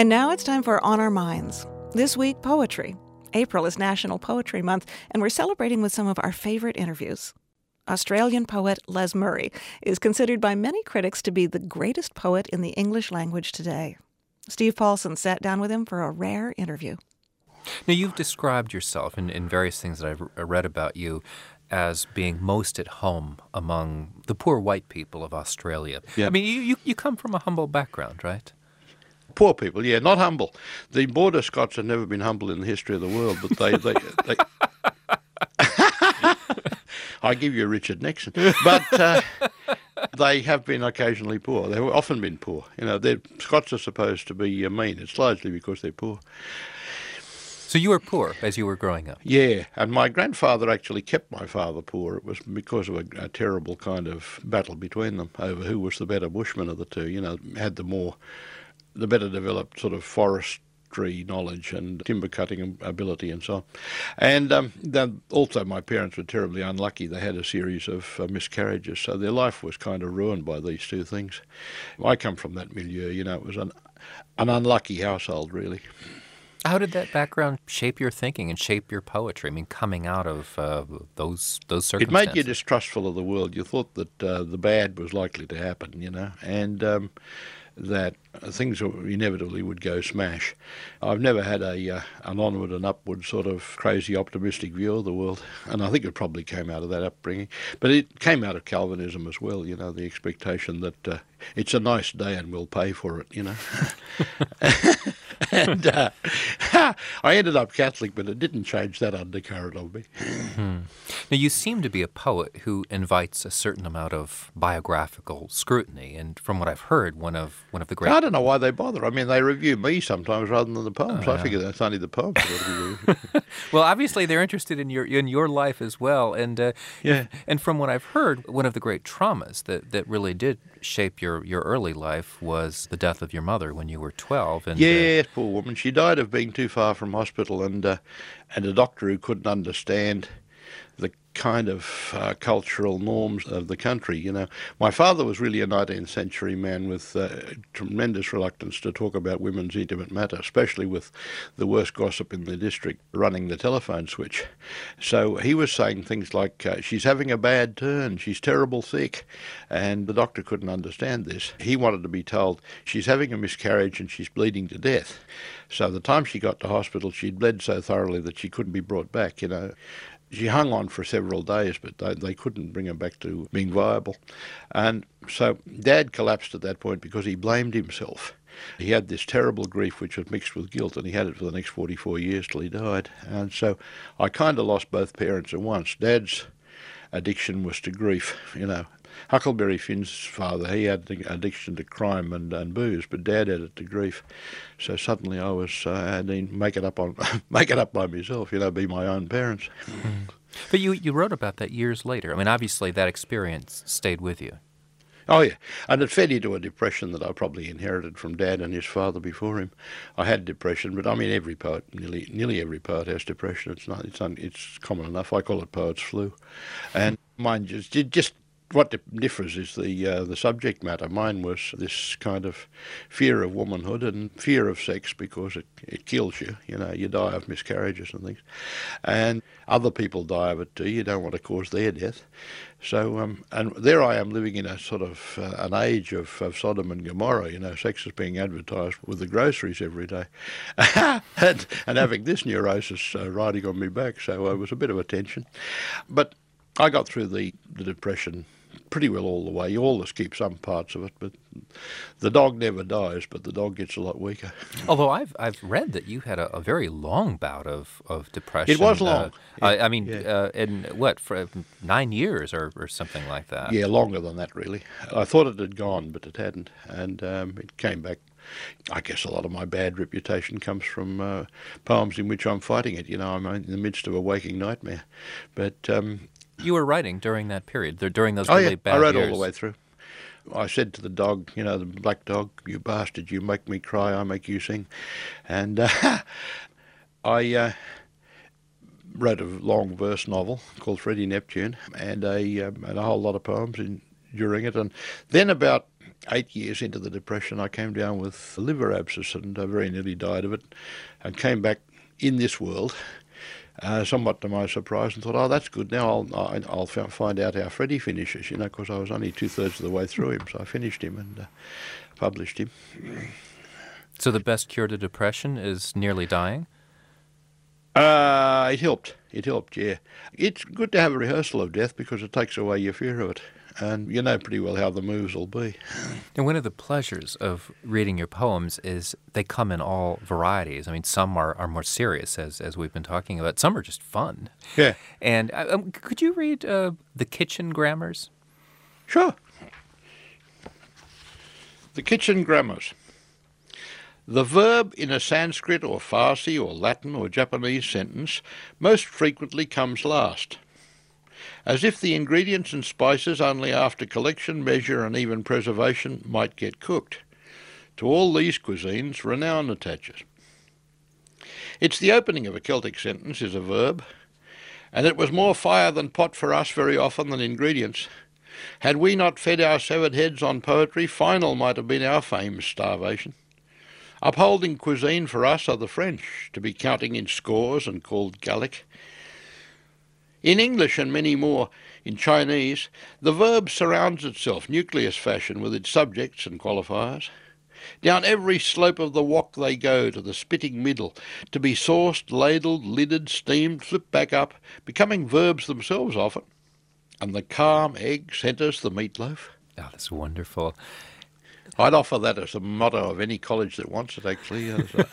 And now it's time for On Our Minds. This week, poetry. April is National Poetry Month, and we're celebrating with some of our favorite interviews. Australian poet Les Murray is considered by many critics to be the greatest poet in the English language today. Steve Paulson sat down with him for a rare interview. Now, you've described yourself in various things that I've read about you as being most at home among the poor white people of Australia. Yeah. I mean, you come from a humble background, right? Poor people, yeah, not humble. The Border Scots have never been humble in the history of the world, but they I give you Richard Nixon. But they have been occasionally poor. They've often been poor. You know, the Scots are supposed to be mean. It's largely because they're poor. So you were poor as you were growing up? Yeah, and my grandfather actually kept my father poor. It was because of a terrible kind of battle between them over who was the better bushman of the two. You know, had the better developed sort of forestry knowledge and timber cutting ability and so on. And then also my parents were terribly unlucky. They had a series of miscarriages, so their life was kind of ruined by these two things. I come from that milieu, you know, it was an unlucky household, really. How did that background shape your thinking and shape your poetry? I mean, coming out of those circumstances. It made you distrustful of the world. You thought that the bad was likely to happen, you know, and that things inevitably would go smash. I've never had an onward and upward sort of crazy optimistic view of the world, and I think it probably came out of that upbringing. But it came out of Calvinism as well, you know, the expectation that it's a nice day and we'll pay for it, you know. And I ended up Catholic, but it didn't change that undercurrent of me. Now, you seem to be a poet who invites a certain amount of biographical scrutiny, and from what I've heard, one of the great... I don't know why they bother. I mean, they review me sometimes rather than the poems. I figure that's only the poems that ought to be reviewed. Well, obviously they're interested in your life as well, and Yeah. And from what I've heard, one of the great traumas that really did shape your early life was the death of your mother when you were 12. And Yes, poor woman. She died of being too far from hospital, and a doctor who couldn't understand the kind of cultural norms of the country, you know. My father was really a 19th century man with tremendous reluctance to talk about women's intimate matter, especially with the worst gossip in the district running the telephone switch. So he was saying things like, she's having a bad turn, she's terrible sick, and the doctor couldn't understand this. He wanted to be told, she's having a miscarriage and she's bleeding to death. So the time she got to hospital, she'd bled so thoroughly that she couldn't be brought back, you know. She hung on for several days, but they couldn't bring her back to being viable. And so Dad collapsed at that point because he blamed himself. He had this terrible grief which was mixed with guilt, and he had it for the next 44 years till he died. And so I kind of lost both parents at once. Dad's addiction was to grief, you know. Huckleberry Finn's father, he had an addiction to crime and booze, but Dad had it to grief. So suddenly I had to make it up by myself, you know, be my own parents. But you wrote about that years later. I mean, obviously that experience stayed with you. Oh, yeah, and it fed into a depression that I probably inherited from Dad and his father before him. I had depression, but I mean every poet, nearly every poet has depression. It's common enough. I call it poet's flu, and mine just what differs is the subject matter. Mine was this kind of fear of womanhood and fear of sex because it kills you. You know, you die of miscarriages and things, and other people die of it too. You don't want to cause their death. So, and there I am living in a sort of an age of Sodom and Gomorrah. You know, sex is being advertised with the groceries every day, and having this neurosis riding on me back. So it was a bit of a tension, but I got through the depression pretty well all the way. You always keep some parts of it, but the dog never dies, but the dog gets a lot weaker. Although I've read that you had a very long bout of depression. It was long. I mean, in what, for 9 years or something like that? Yeah, longer than that, really. I thought it had gone, but it hadn't, and it came back. I guess a lot of my bad reputation comes from poems in which I'm fighting it. You know, I'm in the midst of a waking nightmare. But you were writing during that period, during those really bad years. I wrote all the way through. I said to the dog, you know, the black dog, you bastard, you make me cry, I make you sing. And I wrote a long verse novel called Freddie Neptune and a whole lot of poems during it. And then about 8 years into the Depression, I came down with a liver abscess and very nearly died of it, and came back in this world, somewhat to my surprise, and thought, oh, that's good. Now I'll find out how Freddie finishes, because I was only 2/3 of the way through him, so I finished him and published him. So the best cure to depression is nearly dying? It helped. It helped, yeah. It's good to have a rehearsal of death because it takes away your fear of it. And you know pretty well how the moves will be. And one of the pleasures of reading your poems is they come in all varieties. I mean, some are more serious, as we've been talking about. Some are just fun. Yeah. And could you read The Kitchen Grammars? Sure. The Kitchen Grammars. The verb in a Sanskrit or Farsi or Latin or Japanese sentence most frequently comes last, as if the ingredients and spices only after collection, measure and even preservation might get cooked. To all these cuisines renown attaches. It's the opening of a Celtic sentence is a verb, and it was more fire than pot for us very often than ingredients. Had we not fed our severed heads on poetry, final might have been our fame's starvation. Upholding cuisine for us are the French, to be counting in scores and called Gallic. In English and many more, in Chinese, the verb surrounds itself, nucleus fashion, with its subjects and qualifiers. Down every slope of the wok they go to the spitting middle, to be sauced, ladled, lidded, steamed, flipped back up, becoming verbs themselves often. And the calm egg centres the meatloaf. Oh, that's wonderful. I'd offer that as a motto of any college that wants it, actually. The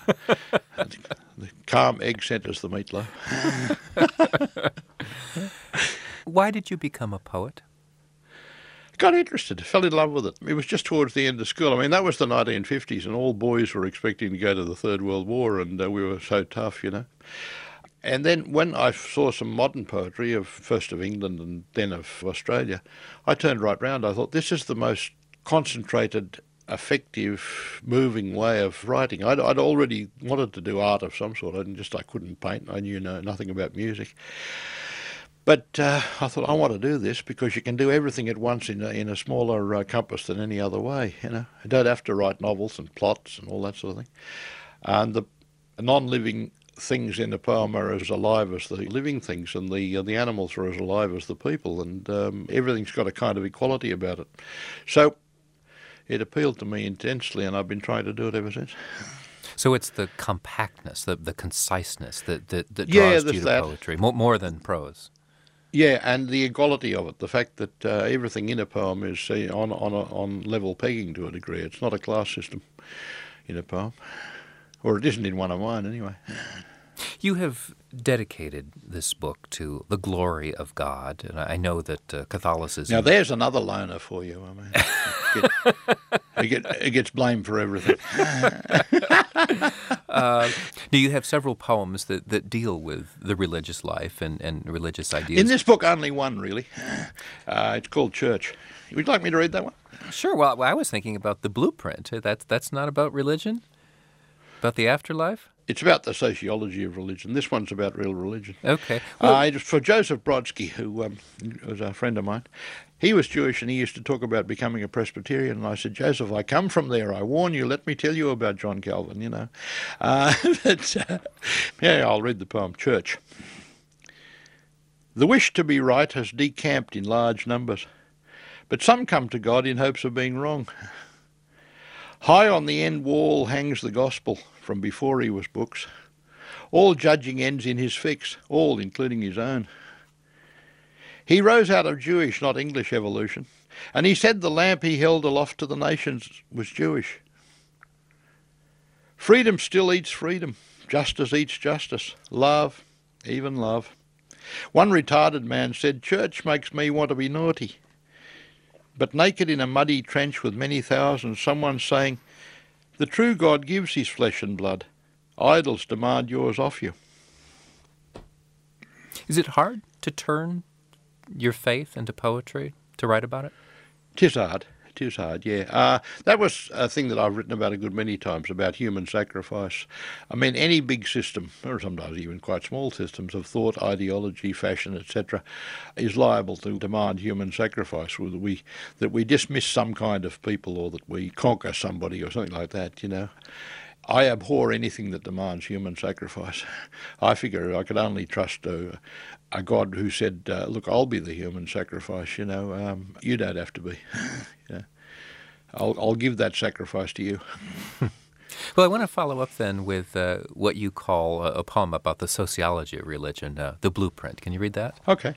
calm egg centres the meatloaf. Why did you become a poet? Got interested, fell in love with it. It was just towards the end of school. I mean, that was the 1950s, and all boys were expecting to go to the Third World War, and we were so tough, And then when I saw some modern poetry, first of England and then of Australia, I turned right round. I thought, this is the most concentrated, effective, moving way of writing. I'd already wanted to do art of some sort. I couldn't paint. I knew nothing about music. But I thought, I want to do this because you can do everything at once in a smaller compass than any other way. I don't have to write novels and plots and all that sort of thing. And the non-living things in a poem are as alive as the living things, and the animals are as alive as the people, and everything's got a kind of equality about it. So it appealed to me intensely, and I've been trying to do it ever since. So it's the compactness, the conciseness that draws you to poetry, more than prose. Yeah, and the equality of it, the fact that everything in a poem is on level pegging to a degree. It's not a class system in a poem, or it isn't in one of mine anyway. You have dedicated this book to the glory of God, and I know that Catholicism... Now, there's another loner for you. I mean, it gets blamed for everything. Do you have several poems that deal with the religious life and religious ideas? In this book, only one, really. It's called Church. Would you like me to read that one? Sure. Well, I was thinking about The Blueprint. That's not about religion? About the afterlife? It's about the sociology of religion. This one's about real religion. Okay. Well, for Joseph Brodsky, who was a friend of mine, he was Jewish and he used to talk about becoming a Presbyterian. And I said, Joseph, I come from there. I warn you, let me tell you about John Calvin, Yeah, I'll read the poem, Church. The wish to be right has decamped in large numbers, but some come to God in hopes of being wrong. High on the end wall hangs the gospel from before he was books. All judging ends in his fix, all including his own. He rose out of Jewish, not English evolution, and he said the lamp he held aloft to the nations was Jewish. Freedom still eats freedom, justice eats justice, love, even love. One retarded man said, church makes me want to be naughty. But naked in a muddy trench with many thousands, someone's saying, the true God gives his flesh and blood. Idols demand yours off you. Is it hard to turn your faith into poetry, to write about it? Tis hard. it is hard, yeah. That was a thing that I've written about a good many times, about human sacrifice. I mean, any big system, or sometimes even quite small systems of thought, ideology, fashion, etc., is liable to demand human sacrifice, that we dismiss some kind of people or that we conquer somebody or something like that, you know. I abhor anything that demands human sacrifice. I figure I could only trust a God who said, look, I'll be the human sacrifice, you know, you don't have to be. Yeah. I'll give that sacrifice to you. Well, I want to follow up then with what you call a poem about the sociology of religion, The Blueprint. Can you read that? Okay.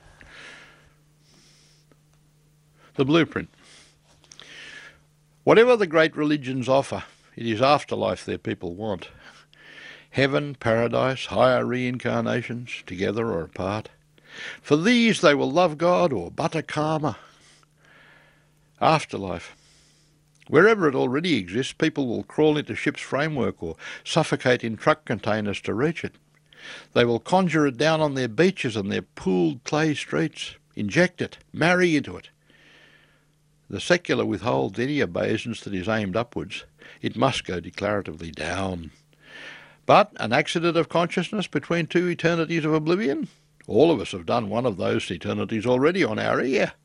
The Blueprint. Whatever the great religions offer, it is afterlife their people want. Heaven, paradise, higher reincarnations, together or apart. For these they will love God or butter karma. Afterlife. Wherever it already exists, people will crawl into ship's framework or suffocate in truck containers to reach it. They will conjure it down on their beaches and their pooled clay streets, inject it, marry into it. The secular withholds any obeisance that is aimed upwards. It must go declaratively down. But an accident of consciousness between two eternities of oblivion? All of us have done one of those eternities already on our ear.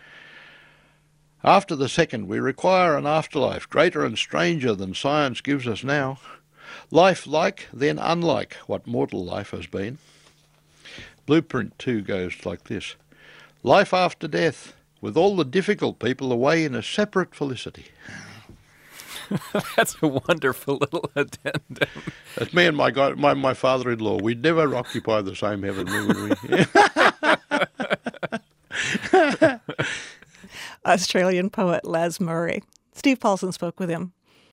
After the second, we require an afterlife greater and stranger than science gives us now. Life like, then unlike what mortal life has been. Blueprint 2 goes like this. Life after death, with all the difficult people away in a separate felicity. That's a wonderful little addendum. That's me and my father-in-law. We'd never occupy the same heaven, would we? Australian poet Les Murray. Steve Paulson spoke with him.